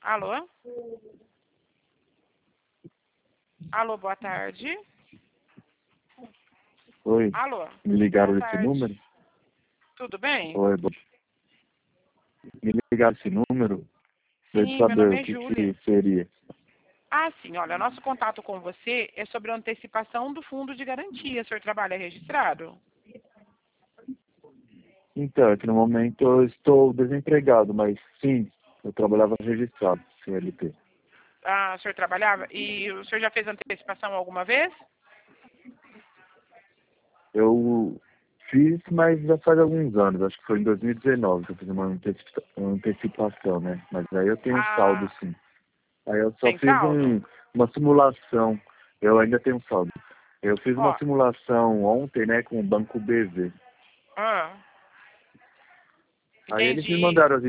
Alô? Alô, boa tarde. Oi, Alô? me ligaram Boa desse tarde. número? Tudo bem? Oi, me ligaram esse número para Sim, meu saber nome o é que Júlia. que seria. Ah, sim, olha, nosso contato com você é sobre a antecipação do fundo de garantia. O senhor trabalha registrado? Então, é que no momento eu estou desempregado, mas sim, eu trabalhava registrado, CLT. Ah, o senhor trabalhava? E o senhor já fez antecipação alguma vez? Eu fiz, mas já faz alguns anos, acho que foi em 2019 que eu fiz uma antecipação, né? Mas aí eu tenho saldo, Ah, sim. Aí eu só tem fiz saldo? uma simulação, eu ainda tenho saldo. Eu fiz uma Ó, simulação ontem, né, com o Banco BV. ah, Aí eles me entendi. mandaram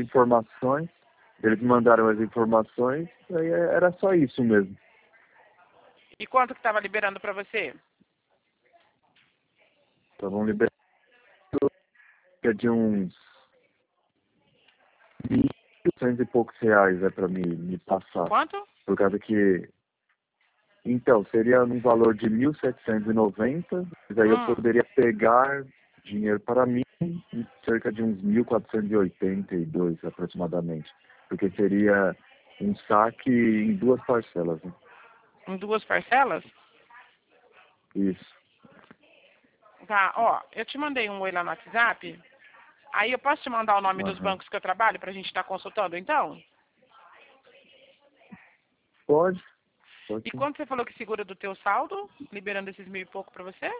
as informações, aí era só isso mesmo. E quanto que estava liberando para você? Estavam liberando de uns 1.800 e poucos reais para me passar. Quanto? Por causa que, então, seria num valor de 1.790, mas aí eu Hum, poderia pegar dinheiro para mim em cerca de uns 1.482 aproximadamente. Porque seria um saque em duas parcelas, né? em duas parcelas? Isso. Tá, ó, eu te mandei um oi lá no WhatsApp. Aí eu posso te mandar o nome dos Aham. bancos que eu trabalho para a gente estar consultando, então? Pode, pode E sim. quanto você falou que segura do teu saldo, liberando esses 1.000 e pouco para você?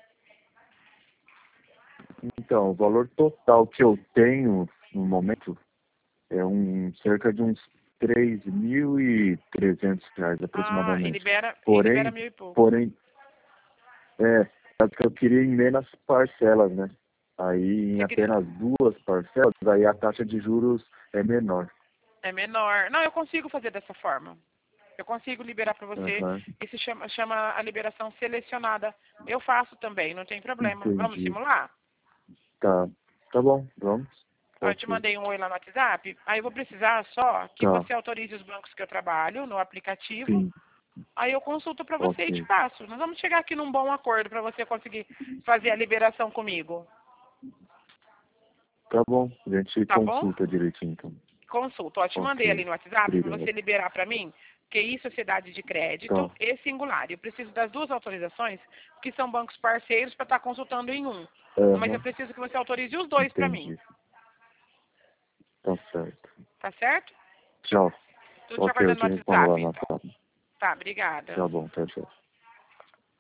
Então, o valor total que eu tenho no momento é cerca de uns 3.300 reais Ah, aproximadamente. e libera Porém, 1.000 e pouco. porém, é que eu queria em menos parcelas, né? Aí em Você queria... apenas duas parcelas, aí a taxa de juros é menor. É menor. Não, eu consigo fazer dessa forma. Eu consigo liberar para você. Aham, Isso chama a liberação selecionada. Eu faço também, não tem problema. Vamos entendi. simular? Tá, tá bom, vamos. Eu te Ok, mandei um oi lá no WhatsApp. Aí eu vou precisar só que tá, você autorize os bancos que eu trabalho no aplicativo. sim, Aí eu consulto para você e te ok. passo. Nós vamos chegar aqui num bom acordo para você conseguir fazer a liberação comigo. Tá bom, a gente Tá bom? consulta direitinho então. Consulta. Ó, te mandei ali Ok, no WhatsApp para você obrigado. liberar para mim QI Sociedade de Crédito Tá, e Singular. Eu preciso das duas autorizações, que são bancos parceiros, para estar consultando em um. Mas eu aham, preciso que você autorize os dois para mim. entendi. Tá certo. Tá certo? Tchau. Estou te Ok, eu aguardando no te respondo lá WhatsApp, na então. sala. Tá, obrigada. Tá bom, tchau, tchau.